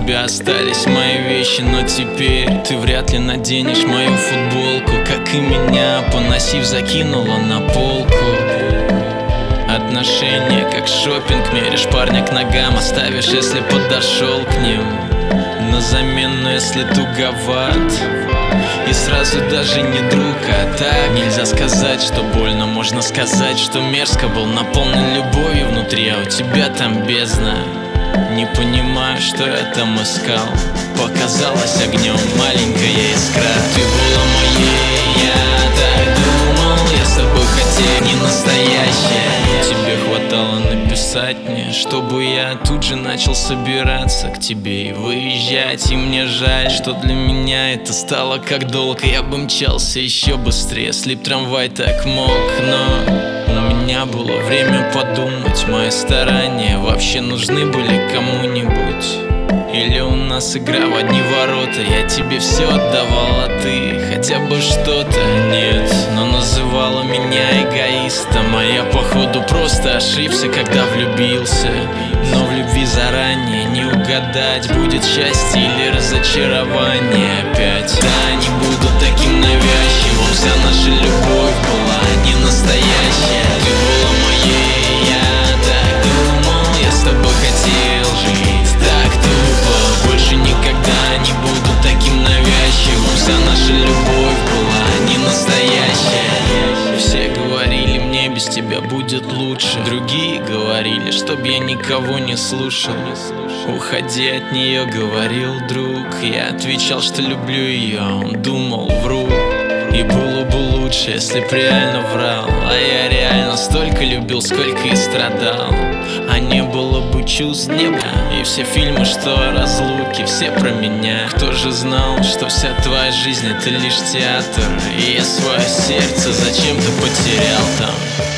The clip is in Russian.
тебя остались мои вещи, но теперь ты вряд ли наденешь мою футболку. Как и меня, поносив, закинула на полку. Отношения как шопинг, меришь парня к ногам, оставишь, если подошел к ним на замену, если туговат. И сразу даже не друг, а так. Нельзя сказать, что больно, можно сказать, что мерзко. Был наполнен любовью внутри, а у тебя там бездна. Не понимаю, что я там искал. Показалась огнем маленькая искра. Ты была моей, я так думал. Я с тобой хотел, не настоящая. Тебе хватало написать мне, чтобы я тут же начал собираться к тебе и выезжать. И мне жаль, что для меня это стало как долг. Я бы мчался еще быстрее, если б трамвай так мог. Но у меня было время подумать, мои старания вообще нужны были кому-нибудь? Или у нас игра в одни ворота? Я тебе все отдавал, а ты хотя бы что-то? Нет, но называла меня эгоистом, а я походу просто ошибся, когда влюбился. Но в любви заранее не угадать, будет счастье или разочарование опять. Да, не буду таким навязчивым, вся наша любовь была не настоящая. Ты была моей, я так думал, я с тобой хотел жить так тупо. Больше никогда не буду таким навязчивым, вся наша любовь была не настоящая. Все говорили мне, без тебя будет лучше. Другие говорили, чтоб я никого не слушал. Уходи от нее, говорил друг. Я отвечал, что люблю ее, он думал, вру. И было бы лучше, если б реально врал. А я реально столько любил, сколько и страдал. А не было бы чувств, не было. И все фильмы, что о разлуке, все про меня. Кто же знал, что вся твоя жизнь это лишь театр? И я свое сердце зачем-то потерял там.